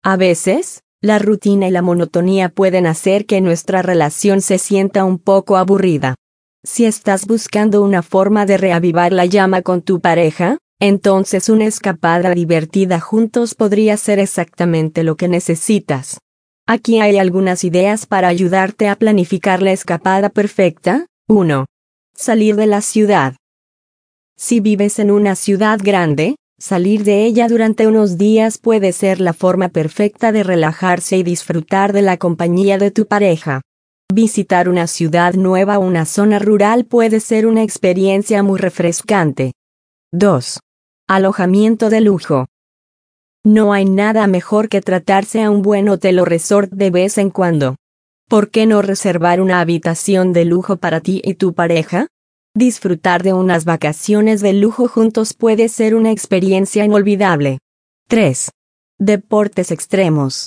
A veces, la rutina y la monotonía pueden hacer que nuestra relación se sienta un poco aburrida. Si estás buscando una forma de reavivar la llama con tu pareja, entonces una escapada divertida juntos podría ser exactamente lo que necesitas. Aquí hay algunas ideas para ayudarte a planificar la escapada perfecta. 1. Salir de la ciudad. Si vives en una ciudad grande, salir de ella durante unos días puede ser la forma perfecta de relajarse y disfrutar de la compañía de tu pareja. Visitar una ciudad nueva o una zona rural puede ser una experiencia muy refrescante. 2. Alojamiento de lujo. No hay nada mejor que tratarse a un buen hotel o resort de vez en cuando. ¿Por qué no reservar una habitación de lujo para ti y tu pareja? Disfrutar de unas vacaciones de lujo juntos puede ser una experiencia inolvidable. 3. Deportes extremos.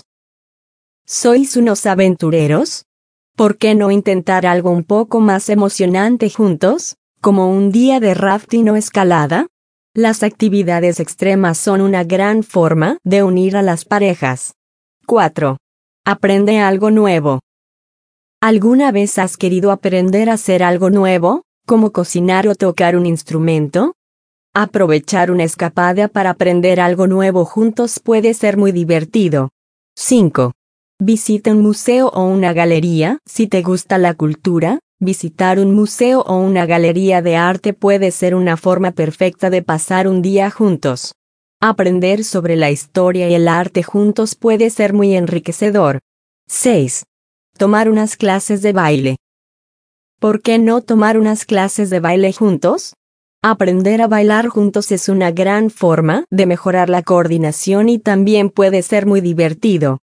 ¿Sois unos aventureros? ¿Por qué no intentar algo un poco más emocionante juntos, como un día de rafting o escalada? Las actividades extremas son una gran forma de unir a las parejas. 4. Aprende algo nuevo. ¿Alguna vez has querido aprender a hacer algo nuevo, como cocinar o tocar un instrumento? Aprovechar una escapada para aprender algo nuevo juntos puede ser muy divertido. 5. Visita un museo o una galería. Si te gusta la cultura, visitar un museo o una galería de arte puede ser una forma perfecta de pasar un día juntos. Aprender sobre la historia y el arte juntos puede ser muy enriquecedor. 6. Tomar unas clases de baile. ¿Por qué no tomar unas clases de baile juntos? Aprender a bailar juntos es una gran forma de mejorar la coordinación y también puede ser muy divertido.